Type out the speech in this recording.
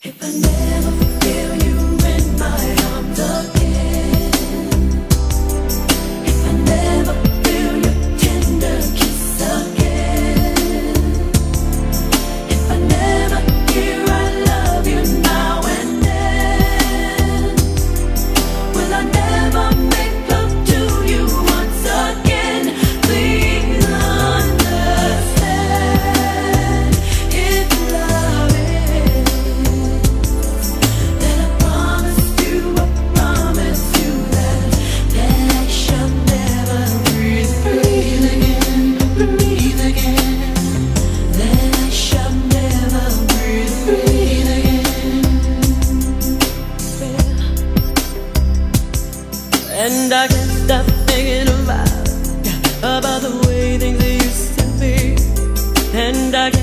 If I never feel you in my arms again, if I never feel your tender kiss again, if I never hear I love you now and then, will I never make love to you once again? Please understand, if love is, then I promise you that I shall never breathe again, that I shall never breathe again. And I can't stop thinking about the way things used to be, and I can't